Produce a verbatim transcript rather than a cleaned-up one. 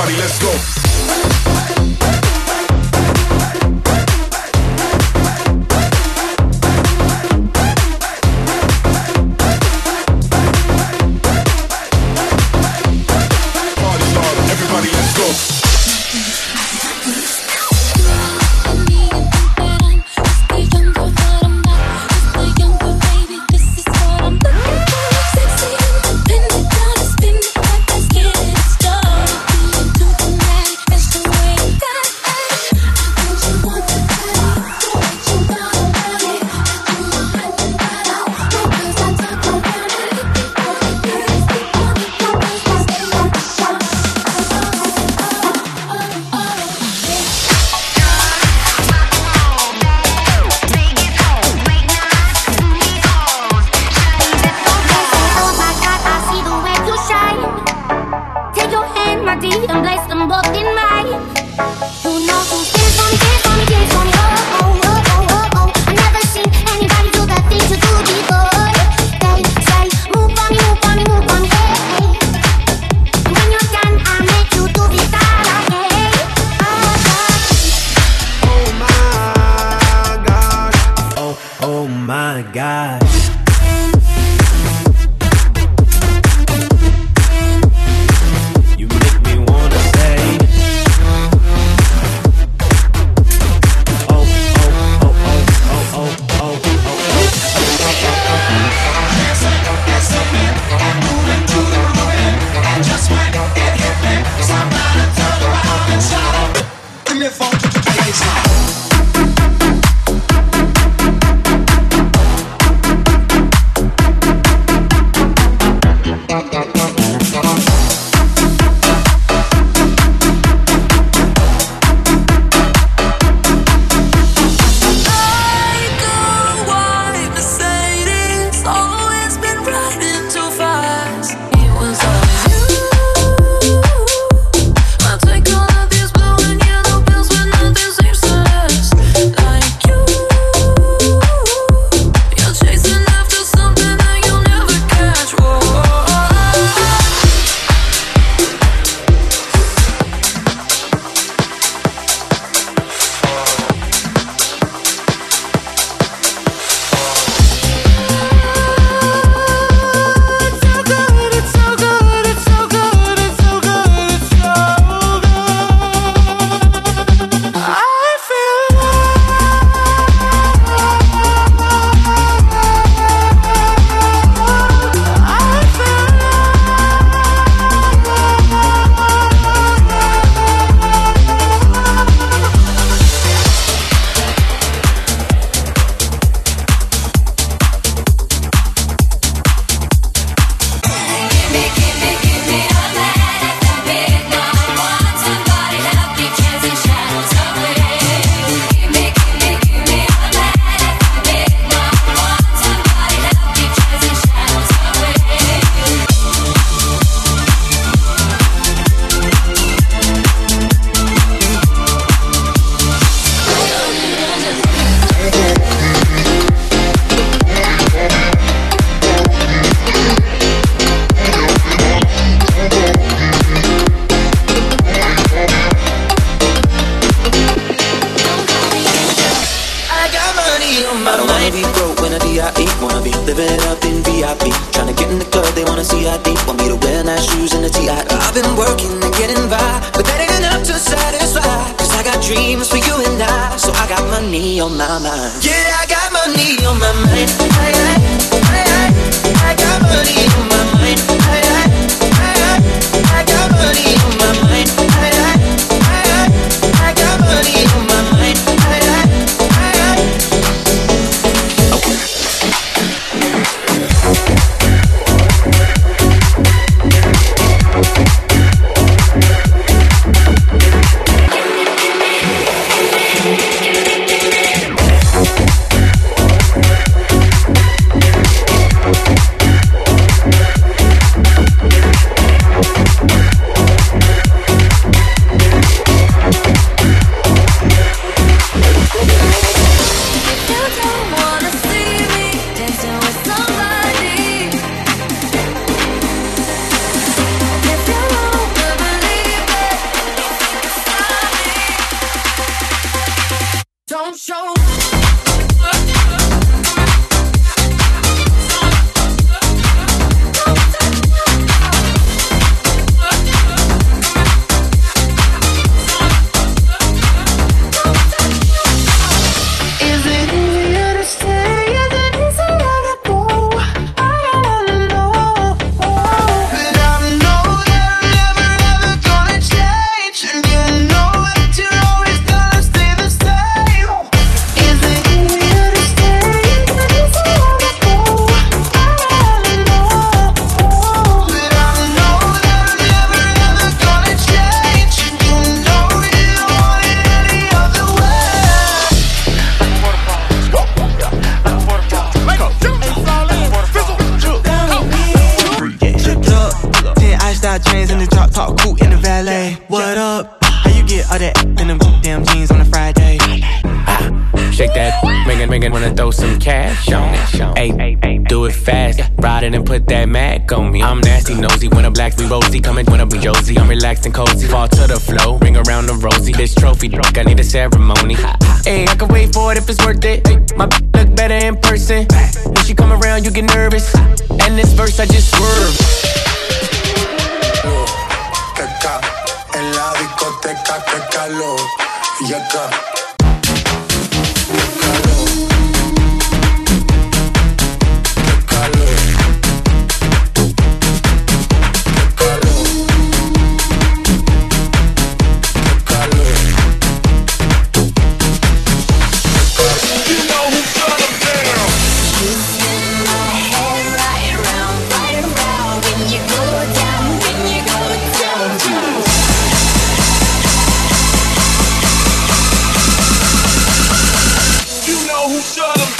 Everybody, let's go. Chains in the drop top, cool in the valet. What up? How you get all that in them damn jeans on a Friday? Shake that, make it, make it wanna throw some cash on it. Ayy, do it fast, ride it and put that Mac on me. I'm nasty, nosy, when a black be rosy, coming when I be Josie. I'm relaxed and cozy, fall to the flow, ring around the rosy. This trophy, I need a ceremony. Ayy, I can wait for it if it's worth it. My look better in person. When she come around, you get nervous. And this verse, I just swerve. En la discoteca, que calor. Y acá. Shut up.